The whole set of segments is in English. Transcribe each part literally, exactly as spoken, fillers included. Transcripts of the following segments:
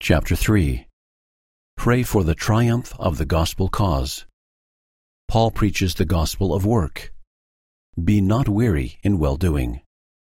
Chapter three. Pray for the triumph of the gospel cause. Paul preaches the gospel of work. Be not weary in well-doing.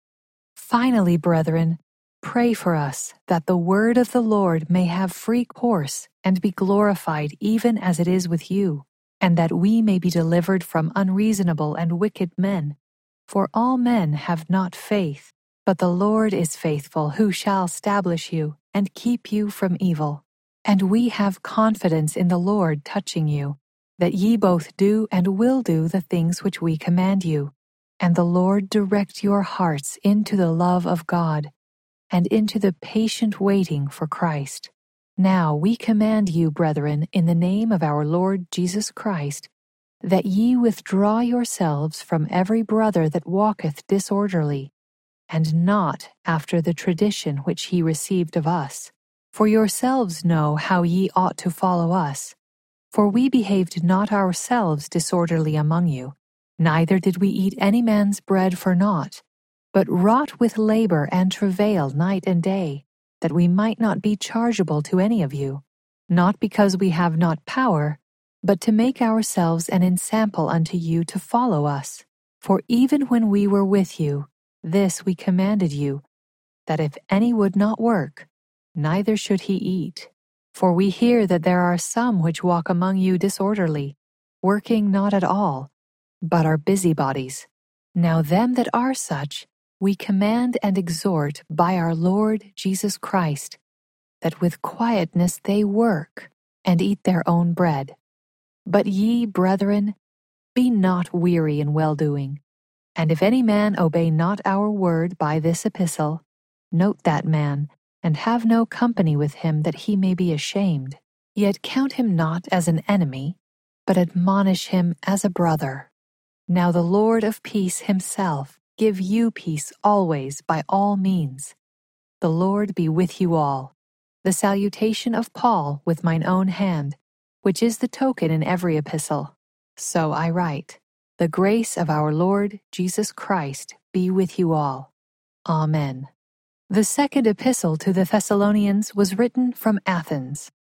Finally, brethren, pray for us, that the word of the Lord may have free course and be glorified even as it is with you, and that we may be delivered from unreasonable and wicked men. For all men have not faith, but the Lord is faithful, who shall stablish you and keep you from evil. And we have confidence in the Lord touching you, that ye both do and will do the things which we command you. And the Lord direct your hearts into the love of God, and into the patient waiting for Christ. Now we command you, brethren, in the name of our Lord Jesus Christ, that ye withdraw yourselves from every brother that walketh disorderly, and not after the tradition which he received of us. For yourselves know how ye ought to follow us. For we behaved not ourselves disorderly among you, neither did we eat any man's bread for naught, but wrought with labor and travail night and day, that we might not be chargeable to any of you, not because we have not power, but to make ourselves an ensample unto you to follow us. For even when we were with you, this we commanded you, that if any would not work, neither should he eat. For we hear that there are some which walk among you disorderly, working not at all, but are busybodies. Now them that are such, we command and exhort by our Lord Jesus Christ, that with quietness they work, and eat their own bread. But ye, brethren, be not weary in well-doing. And if any man obey not our word by this epistle, note that man, and have no company with him, that he may be ashamed. Yet count him not as an enemy, but admonish him as a brother. Now the Lord of peace himself give you peace always by all means. The Lord be with you all. The salutation of Paul with mine own hand, which is the token in every epistle. So I write. The grace of our Lord Jesus Christ be with you all. Amen. The second epistle to the Thessalonians was written from Athens.